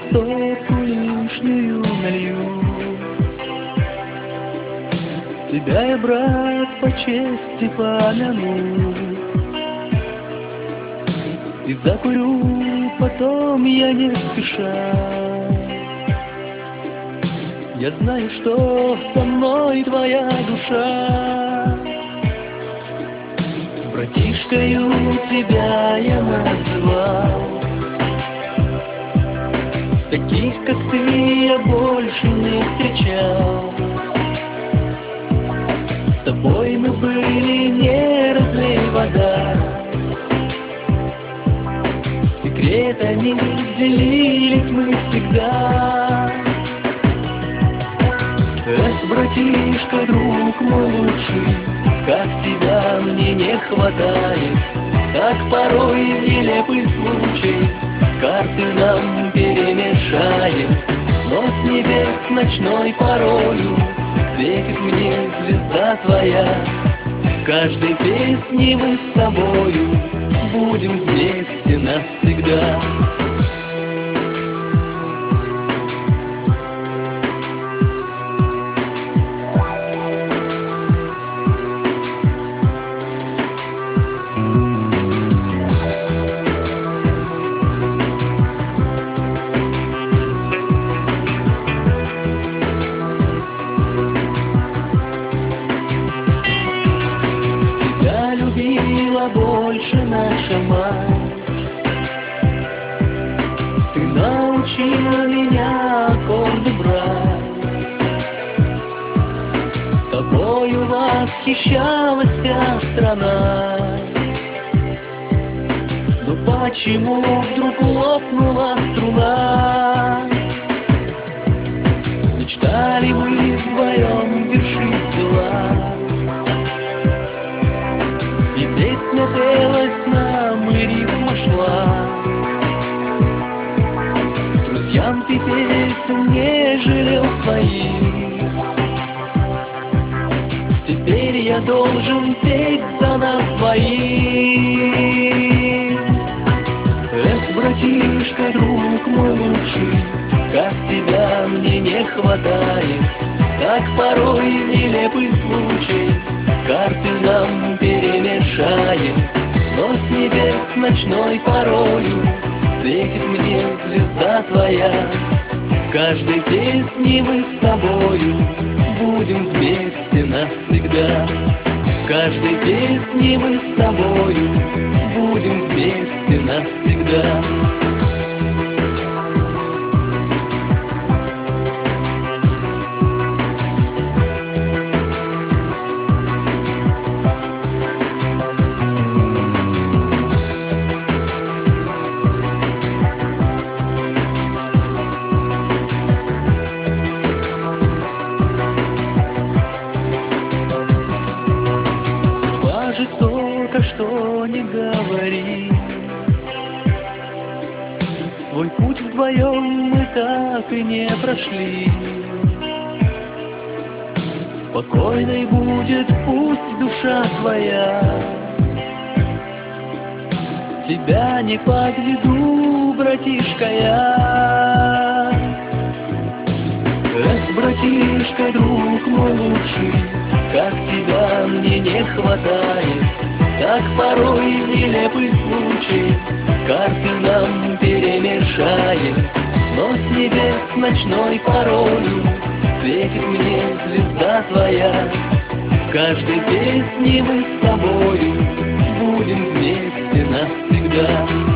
стопку лишнюю налью. Тебя я, брат, по чести помяну и закурю потом я не спеша. Я знаю, что со мной твоя душа. Братишкою тебя я называл. Таких, как ты, я больше не встречал. С тобой мы были не разлей вода. Секретами делились мы всегда. Эх, братишка, друг мой лучший, как тебя мне не хватает. Так порой нелепый случай карты нам перемешает. Но с небес ночной порою светит мне звезда твоя. В каждой песне мы с тобою будем вместе навсегда. Больше наша мать. Ты научила меня аккорды брать. Тобою восхищалась вся страна. Но почему вдруг лопнула струна? Мечтали мы вдвоем вершить дела. Песня пелась нам и ритм шла. Друзьям ты песен не жалел своих. Теперь я должен петь за нас двоих. Эх, братишка, друг мой лучший, как тебя мне не хватает. Так порой нелепый случай карты нам перемешает. Но с небес ночной порою светит мне звезда твоя. В каждой песне мы с тобою будем вместе навсегда. В каждой песне мы с тобою будем вместе навсегда. Жестоко, что не говори. Свой путь вдвоем мы так и не прошли. Спокойной будет пусть душа твоя. Тебя не подведу, братишка, я. Эх, братишка, друг мой лучший, как тебя мне не хватает. Так порой нелепый случай карты нам перемешает. Но с небес ночной порою светит мне звезда твоя. В каждой песне мы с тобою будем вместе навсегда.